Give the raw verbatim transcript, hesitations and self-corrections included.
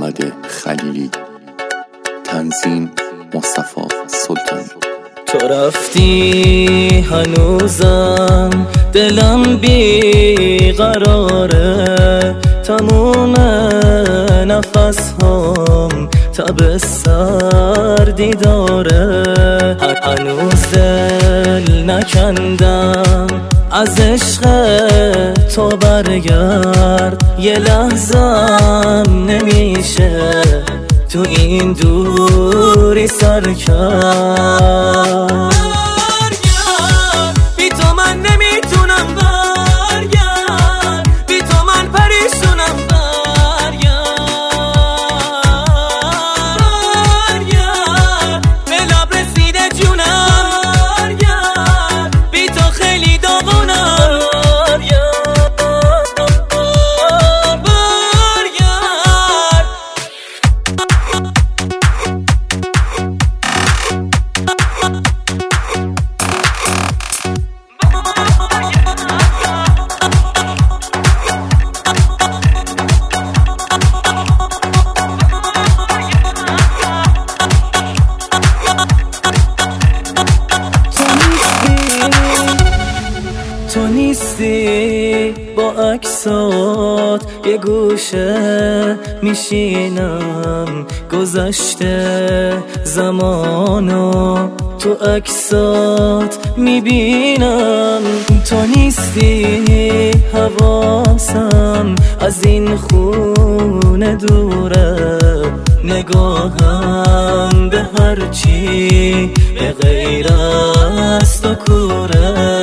محمد خلیلی. تنظیم مصطفی سلطانی. تو رفتی هنوزم دلم بی قراره، تموم نفس هم تب سردی داره. هنوز دل نکندم از عشق تو برگرد، یه لحظم نمیشه تو این دوری سر کرد. بی تو من نمیتونم برگرد، بی تو من پریشونم برگرد، به لب رسیده جونم برگرد، بی تو خیلی داغونم تو نیستی با عکسات یه گوشه میشینم، گذشته زمانو تو عکسات میبینم. تو نیستی حواسم از این خونه دوره، نگاهم به هرچی به غیر از تو کوره.